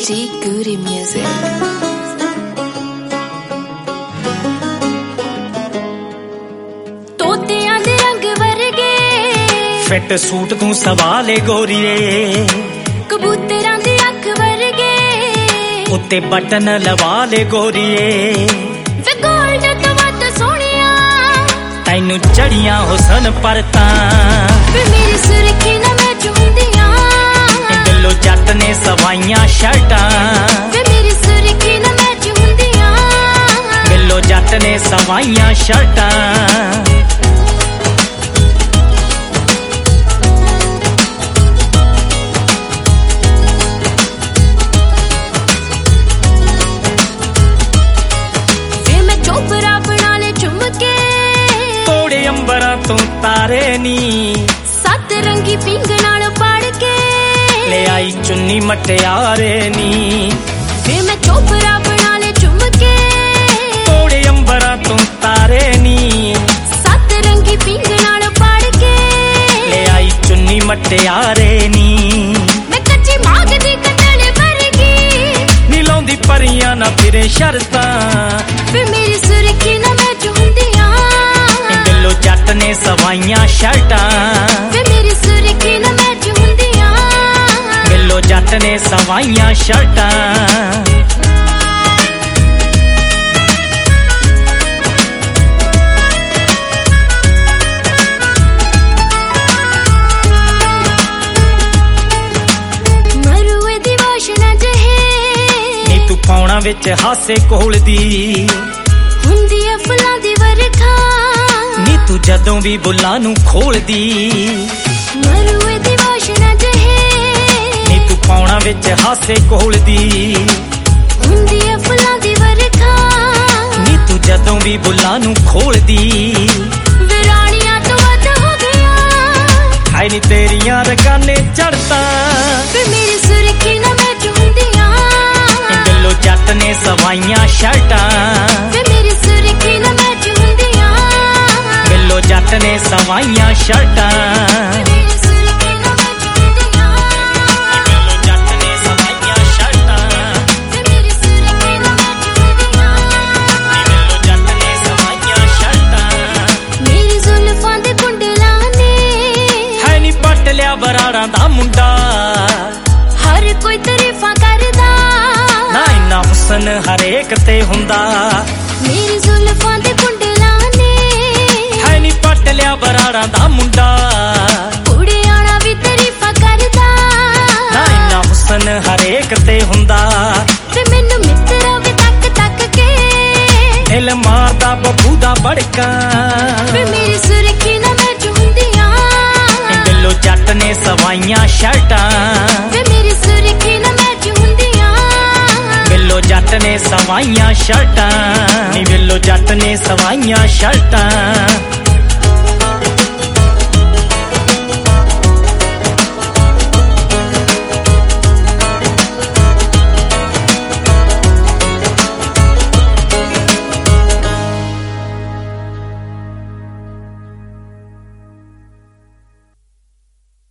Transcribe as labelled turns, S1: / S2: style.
S1: G Goody Music.
S2: ਤੋਤਿਆਂ ਦੇ ਰੰਗ ਵਰਗੇ
S3: ਫਿੱਟ ਸੂਟ ਤੂੰ ਸਵਾਲੇ ਗੋਰੀਏ,
S2: ਕਬੂਤਰਾਂ ਦੀ ਅੱਖ ਵਰਗੇ
S3: ਉੱਤੇ ਬਟਨ ਲਵਾ ਲੈ ਗੋਰੀਏ,
S2: ਵੇ ਗੋਲਡ ਤੋਂ ਵੱਧ ਸੋਹਣਿਆ
S3: ਤੈਨੂੰ ਚੜੀਆਂ ਹੁਸਨ ਪਰ ਤਾਂ
S2: ਵੇ ਮੇਰੀ ਸੁਰਖੀ ਨਾ ਮੈਂ ਚੁੰਦੀਆਂ,
S3: ਦਿਲੋਂ ਜੱਟ ਨੇ ਸਵਾਈਆਂ ਸ਼ਰਟਾਂ,
S2: ਵੇ ਮੇਰੀ ਸੁਰਖੀ ਨਾ ਮੈਂ ਚੁੰਦੀਆਂ,
S3: ਦਿਲੋਂ ਜੱਟ ਨੇ ਸਵਾਈਆਂ ਸ਼ਰਟਾਂ। ਅੰਬਰਾਂ ਤੋਂ ਤਾਰੇ ਨੀ
S2: ਸੱਤ ਰੰਗੀ ਪਿੰਗ ਨਾਲ ਪੜ ਕੇ
S3: ਲੈ ਆਈ ਚੁੰਨੀ ਮਟਿਆਰੇ ਨੀ,
S2: ਵੇ ਮੈਂ ਚੋਪਰਾ ਬਣਾ ਲੈ ਚੁੰਮ ਕੇ
S3: ਤੋੜੇ ਅੰਬਰਾਂ ਤੋਂ ਤਾਰੇ ਨੀ
S2: ਸੱਤ ਰੰਗੀ ਪਿੰਗ ਨਾਲ ਪੜ ਕੇ
S3: ਲੈ ਆਈ ਚੁੰਨੀ ਮਟਿਆਰੇ ਨੀ,
S2: ਮੈਂ ਕੱਚੀ ਮਾਗ ਦੀ ਕਟਲ ਵਰਗੀ
S3: ਨੀ ਲਾਉਂਦੀ ਪਰੀਆਂ ਨਾ ਫਿਰੇ ਸ਼ਰਤਾਂ,
S2: ਵੇ ਮੇਰੀ ਸੁਰਖੀ ਨਾ ਮੈਂ ਚੁੰਦੀਆਂ,
S3: ਦਿਲੋਂ ਜੱਟ ਨੇ ਸਵਾਈਆਂ ਸ਼ਰਟਾਂ,
S2: ਵੇ ਮੇਰੀ ਸੁਰਖੀ ਨਾ ਮੈਂ ਚੁੰਦੀਆਂ,
S3: ਦਿਲੋਂ ਜੱਟ ਨੇ ਸਵਾਈਆਂ ਸ਼ਰਟਾਂ।
S2: ਮਰੂਏ ਦੀ ਵਾਸ਼ਨਾ ਜਿਹੇ
S3: ਨੀ ਤੂੰ ਪਾਉਣਾ ਵਿੱਚ ਹਾਸੇ ਕੋਲਦੀ,
S2: ਹੁੰਦੀ ਐ ਫੁੱਲਾਂ ਦੀ ਵਰਖਾ
S3: ਨੀ ਤੂੰ ਜਦੋਂ ਵੀ ਬੁੱਲਾਂ ਨੂੰ ਖੋਲਦੀ,
S2: ਮਰੂਏ ਦੀ ਵਾਸ਼ਨਾ ਜਿਹੇ
S3: ਨੀ ਤੂੰ ਪਾਉਣਾ ਵਿੱਚ ਹਾਸੇ ਕੋਲਦੀ,
S2: ਹੁੰਦੀ ਐ ਫੁੱਲਾਂ ਦੀ ਵਰਖਾ
S3: ਨੀ ਤੂੰ ਜਦੋਂ ਵੀ ਬੁੱਲਾਂ ਨੂੰ ਖੋਲਦੀ,
S2: ਵਿਰਾਣੀਆਂ ਤੋਂ ਵੱਧ ਹੋ ਗਿਆ
S3: ਹਾਏ ਨੀ ਤੇਰੀਆਂ ਰਗਾਨੇ ਚੜਤਾ,
S2: ਵੇ ਮੇਰੀ ਸੁਰਖੀ ਨਾ ਮੈਂ ਚੁੰਦੀਆਂ,
S3: ਦਿਲੋਂ ਜੱਟ ਨੇ ਸਵਾਈਆਂ ਸ਼ਰਟਾਂ,
S2: ਵੇ ਮੇਰੀ ਸੁਰਖੀ ਨਾ ਮੈਂ ਚੁੰਦੀਆਂ,
S3: ਦਿਲੋਂ ਜੱਟ ਨੇ ਸਵਾਈਆਂ ਸ਼ਰਟਾਂ,
S2: ਮੇਰੀ ਸੁਰਖੀ ਨਾ ਮੈਂ ਚੁੰਦੀਆਂ,
S3: ਦਿਲੋਂ ਜੱਟ ਨੇ ਸਵਾਈਆਂ ਸ਼ਰਟਾਂ,
S2: ਵੇ ਮੇਰੀ ਸੁਰਖੀ ਨਾ ਮੈਂ ਚੁੰਦੀਆਂ,
S3: ਦਿਲੋਂ ਜੱਟ ਨੇ ਸਵਾਈਆਂ ਸ਼ਰਟਾਂ।
S2: ਮੇਰੀ ਜ਼ੁਲਫਾਂ ਦੇ ਕੁੰਡਲਾਂ ਨੇ
S3: ਹੈ ਨੀ ਪੱਟ ਲਿਆ ਬਰਾੜਾਂ ਦਾ ਮੁੰਡਾ,
S2: ਹਰ ਕੋਈ ਤਾਰੀਫਾਂ ਕਰਦਾ,
S3: ਨਾ ਇੰਨਾ ਹੁਸਨ ਹਰੇਕ ਤੇ ਹੁੰਦਾ,
S2: ਮੇਰੀ ਜ਼ੁਲਫਾਂ ਦੇ ਕੁੰਡਲਾਂ ਨੇ
S3: ਹੈ ਨੀ ਪੱਟ ਲਿਆ ਬਰਾੜਾਂ ਦਾ ਮੁੰਡਾ,
S2: ਕੁੜਿਆਣਾ ਵੀ ਤਾਰੀਫਾਂ ਕਰਦਾ,
S3: ਨਾ ਇੰਨਾ ਹੁਸਨ ਹਰੇਕ ਤੇ ਹੁੰਦਾ,
S2: ਤੇ ਮੈਨੂੰ ਮਿੱਤਰਾ ਵੀ ਤੱਕ ਤੱਕ ਕੇ
S3: ਦਿਲ ਮਾਰਦਾ ਬੱਬੂ ਦਾ ਬੜਕਾ,
S2: ਵੇ ਮੇਰੀ ਸੁਰਖੀ ਨਾ ਮੈਂ ਚੁੰਦੀਆਂ,
S3: ਦਿਲੋਂ ਜੱਟ ਨੇ ਸਵਾਈਆਂ ਸ਼ਰਟਾਂ,
S2: ਵੇ ਮੇਰੀ ਸੁਰਖੀ ਨਾ ਮੈਂ ਚੁੰਦੀਆਂ,
S3: ਦਿਲੋਂ ਜੱਟ ਨੇ ਸਵਾਈਆਂ ਸ਼ਰਟਾਂ, ਨੀ ਦਿਲੋਂ ਜੱਟ ਨੇ ਸਵਾਈਆਂ ਸ਼ਰਟਾਂ।